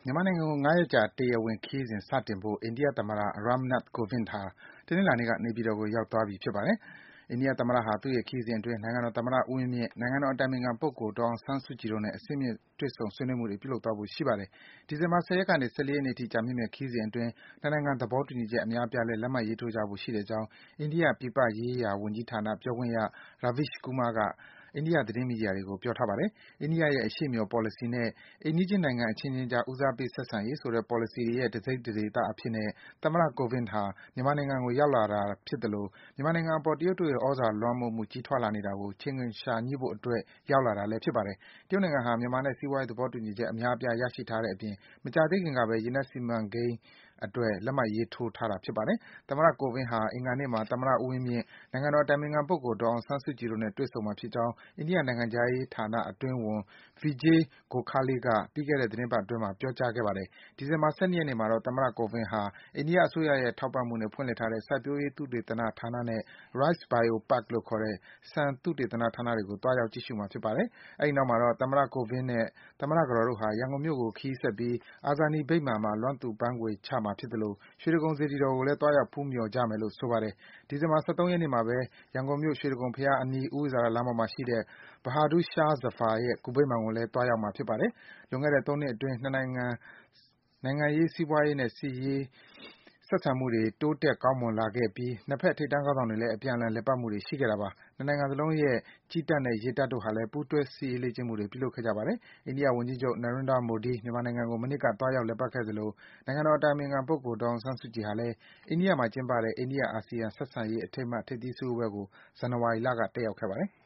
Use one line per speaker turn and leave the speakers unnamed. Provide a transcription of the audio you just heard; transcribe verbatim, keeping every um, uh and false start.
မြန်မာနိုင်ငံကို ၅ ရက်ကြာ တရားဝင်ခရီးစဉ်စတင်ဖို့ အိန္ဒိယသမ္မတ Ram Nath Kovind ဟာ တနင်္လာနေ့က နေပြည်တော်ကို ရောက်သွားပြီ ဖြစ်ပါတယ်။ အိန္ဒိယသမ္မတဟာ သူ့ရဲ့ ခရီးစဉ်အတွင်း နိုင်ငံတော်သမ္မတ ဦးဝင်းမြင့်၊ နိုင်ငံတော်အတိုင်ပင်ခံပုဂ္ဂိုလ် ဒေါ်အောင်ဆန်းစုကြည်တို့နဲ့ အဆင့်မြင့် တွေ့ဆုံ ဆွေးနွေးမှုတွေ ပြုလုပ်သွားဖို့ ရှိပါတယ်။ ဒီဇင်ဘာ ၁၀ ရက်ကနေ ၁၄ ရက်နေ့အထိ ကြာမြင့်မယ့် ခရီးစဉ်အတွင်း နှစ်နိုင်ငံ သဘောတူညီချက် အများအပြားလည်း လက်မှတ်ရေးထိုးကြဖို့ ရှိတဲ့အကြောင်း အိန္ဒိယ ပြည်ပရေးရာဝန်ကြီးဌာန ပြောခွင့်ရ Raveesh Kumar က အိန္ဒိယ သတင်းမီဒီယာတွေကို ပြောထားပါတယ်။ အိန္ဒိယရဲ့ အရှေ့မျှော် ပေါ်လစီနဲ့ အိမ်နီးချင်းနိုင်ငံအချင်းချင်းကြား ဦးစားပေး ဆက်ဆံရေးဆိုတဲ့ ပေါ်လစီတွေရဲ့ တစိတ်တဒေသအဖြစ်နဲ့ သမ္မတ Kovind ဟာ မြန်မာနိုင်ငံကို ရောက်လာတာဖြစ်သလို မြန်မာနိုင်ငံအပေါ် တရုတ်တို့ရဲ့ သြဇာလွှမ်းမိုးမှု ကြီးထွားလာနေတာကို ချိန်ခွင်လျှာညှိဖို့အတွက် ရောက်လာတာလည်း ဖြစ်ပါတယ်။ တရုတ်နိုင်ငံဟာ မြန်မာနဲ့ စီးပွားရေး သဘောတူညီချက် အများအပြား ရရှိထားတဲ့အပြင် မကြာသေးခင်ကပဲ ရေနက်စီမံကိန်းအတွက် လက်မှတ်ရေးထိုးထားတာ ဖြစ်ပါတယ်။ သမ္မတ Kovind ဟာ အင်္ဂါနေ့မှာ သမ္မတ ဦးဝင်းမြင့်၊ နိုင်ငံတော်အတိုင်ပင်ခံပုဂ္ဂိုလ် ဒေါ်အောင်ဆန်းစုကြည်တို့နဲ့ တွေ့ဆုံမှာဖြစ်ကြောင်း အိန္ဒိယနိုင်ငံခြားရေးဌာန အတွင်းဝန် Vijay Gokhale က ပြီးခဲ့တဲ့ သီတင်းပတ်အတွင်းမှာ ပြောကြားခဲ့ပါတယ်။ ဒီဇင်ဘာ ၁၂ ရက်နေ့မှာတော့ သမ္မတ Kovind ဟာ အိန္ဒိယအစိုးရရဲ့ ထောက်ပံ့မှုနဲ့ ဖွင့်လှစ်ထားတဲ့ စိုက်ပျိုးရေး သုတေသနဌာနနဲ့ Rice Bio Park လို့ခေါ်တဲ့ ဆန်သုတေသနဌာနတွေကို သွားရောက် ကြည့်ရှုမှာ ဖြစ်ပါတယ်။ အဲဒီနောက်မှာတော့ သမ္မတ Kovind နဲ့ သမ္မတကတော်တို့ဟာ ရန်ကုန်မြို့ကို ခရီးဆက်ပြီး အာဇာနည်ဗိမာန်မှာ လွမ်းသူပန်းခွေချမှာဖြစ်သလို ရွှေတိဂုံစေတီတော်ကိုလည်း သွားရောက် ဖူးမျှော်ကြမယ်လို့ ဆိုပါတယ်။ ဒီဇင်ဘာ ၁၃ ရက်နေ့မှာပဲ ရန်ကုန်မြို့၊ ရွှေတိဂုံဘုရားအနီး ဦးဝိစာရလမ်းပေါ်မှာရှိတဲ့ Bahadur Shah Zafar ရဲ့ ဂူဗိမာန်ကိုလည်း သွားရောက်မှာ ဖြစ်ပါတယ်။ လွန်ခဲ့တဲ့ ၃ နှစ်အတွင်း နှစ်နိုင်ငံ နိုင်ငံရေး၊ စီးပွားရေးနဲ့ စစ်ရေး ဆက်ဆံမှုတွေ တိုးတက် ကောင်းမွန်လာခဲ့ပြီး နှစ်ဘက် ထိပ်တန်းခေါင်းဆောင်တွေလည်း အပြန်အလှန် လည်ပတ်မှုတွေ ရှိခဲ့တာပါ။ နှစ်နိုင်ငံစလုံးရဲ့ ကြည်းတပ်နဲ့ ရေတပ်တို့ဟာလည်း ပူးတွဲ စစ်ရေးလေ့ကျင့်မှုတွေ ပြုလုပ်ခဲ့ကြပါတယ်။ အိန္ဒိယဝန်ကြီးချုပ် Narendra Modi မြန်မာနိုင်ငံကို မနှစ်က သွားရောက် လည်ပတ်ခဲ့သလို နိုင်ငံတော်အတိုင်ပင်ခံပုဂ္ဂိုလ် ဒေါ်အောင်ဆန်းစုကြည်ဟာလည်း အိန္ဒိယမှာ ကျင်းပတဲ့ အိန္ဒိယ-အာဆီယံ ဆက်ဆံရေး အထိမ်းအမှတ် ထိပ်သီးစည်းဝေးပွဲကို ဇန်နဝါရီလက တက်ရောက်ခဲ့ပါတယ်။